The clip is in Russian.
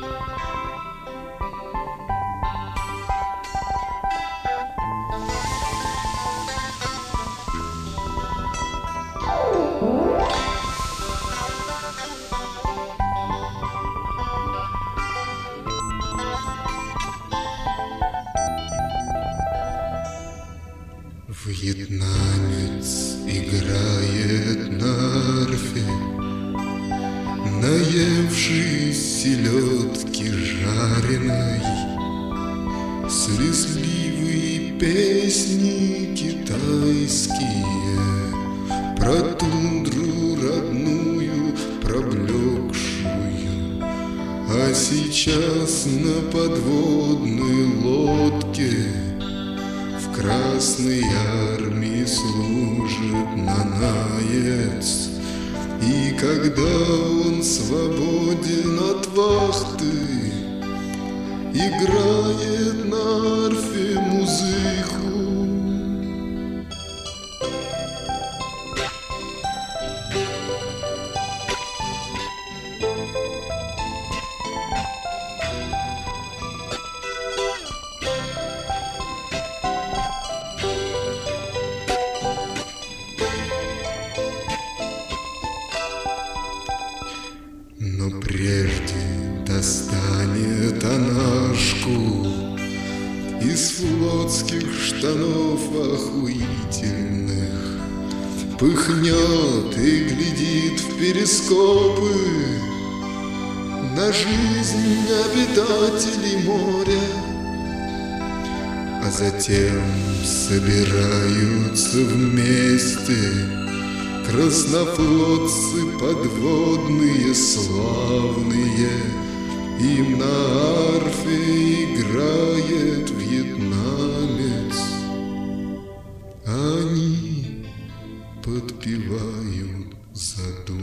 Вьетнамец играет на арфе, наевшись селедки жареной. Слезливые песни китайские про тундру родную проблекшую, а сейчас на подводной лодке в Красной армии служит нанаец. И когда он свободен от вахты, играет на арфе музыку. Но прежде достанет анашку из флотских штанов охуительных, пыхнет и глядит в перископы на жизнь обитателей моря, а затем собираются вместе краснофлотцы подводные славные. Им на арфе играет вьетнамец, они подпевают задумчиво.